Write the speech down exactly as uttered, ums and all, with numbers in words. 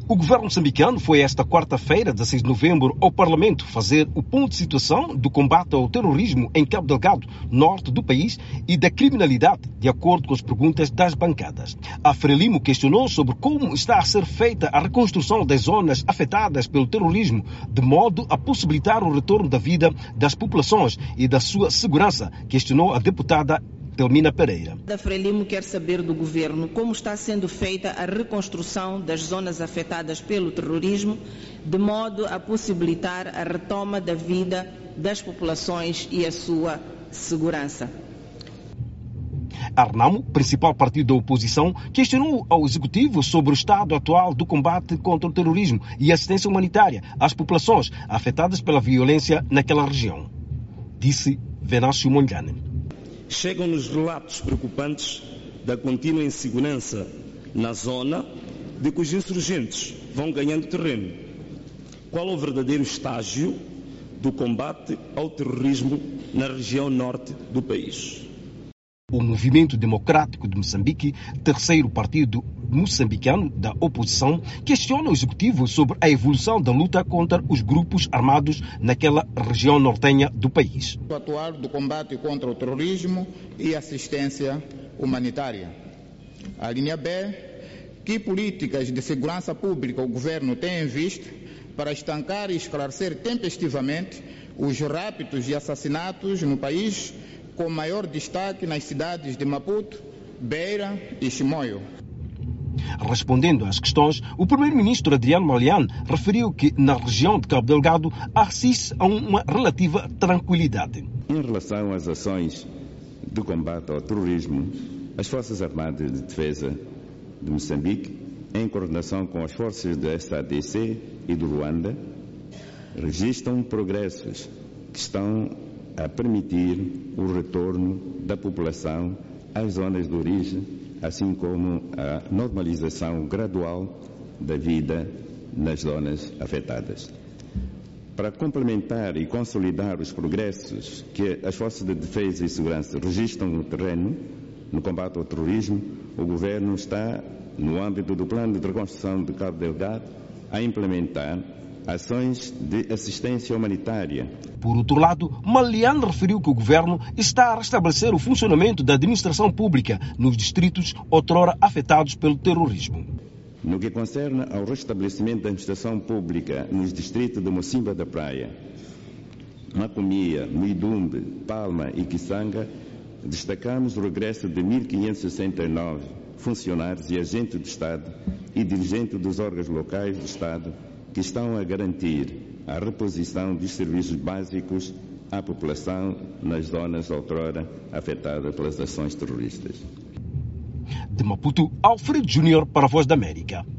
O governo moçambicano foi esta quarta-feira, dezesseis de novembro, ao Parlamento fazer o ponto de situação do combate ao terrorismo em Cabo Delgado, norte do país, e da criminalidade, de acordo com as perguntas das bancadas. A Frelimo questionou sobre como está a ser feita a reconstrução das zonas afetadas pelo terrorismo, de modo a possibilitar o retorno da vida das populações e da sua segurança, questionou a deputada Telmina Pereira. A Frelimo quer saber do governo como está sendo feita a reconstrução das zonas afetadas pelo terrorismo, de modo a possibilitar a retoma da vida das populações e a sua segurança. A Renamo, principal partido da oposição, questionou ao Executivo sobre o estado atual do combate contra o terrorismo e assistência humanitária às populações afetadas pela violência naquela região. Disse Venâncio Mondlane. Chegam-nos relatos preocupantes da contínua insegurança na zona, de que os insurgentes vão ganhando terreno. Qual o verdadeiro estágio do combate ao terrorismo na região norte do país? O Movimento Democrático de Moçambique, terceiro partido moçambicano da oposição, questiona o Executivo sobre a evolução da luta contra os grupos armados naquela região nortenha do país. O atual do combate contra o terrorismo e assistência humanitária. A linha B, que políticas de segurança pública o governo tem em vista para estancar e esclarecer tempestivamente os raptos e assassinatos no país, com maior destaque nas cidades de Maputo, Beira e Chimoio. Respondendo às questões, o primeiro-ministro Adriano Malian referiu que na região de Cabo Delgado assiste a uma relativa tranquilidade. Em relação às ações de combate ao terrorismo, as Forças Armadas de Defesa de Moçambique, em coordenação com as forças da S A D C e do Ruanda, registram progressos que estão a permitir o retorno da população às zonas de origem, assim como a normalização gradual da vida nas zonas afetadas. Para complementar e consolidar os progressos que as Forças de Defesa e Segurança registram no terreno, no combate ao terrorismo, o Governo está, no âmbito do Plano de Reconstrução de Cabo Delgado, a implementar ações de assistência humanitária. Por outro lado, Malian referiu que o governo está a restabelecer o funcionamento da administração pública nos distritos outrora afetados pelo terrorismo. No que concerne ao restabelecimento da administração pública nos distritos de Mocimba da Praia, Macomia, Muidumbe, Palma e Kisanga, destacamos o regresso de mil quinhentos e sessenta e nove funcionários e agentes do Estado e dirigentes dos órgãos locais do Estado que estão a garantir a reposição dos serviços básicos à população nas zonas outrora afetadas pelas ações terroristas. De Maputo, Alfredo Júnior para a Voz da América.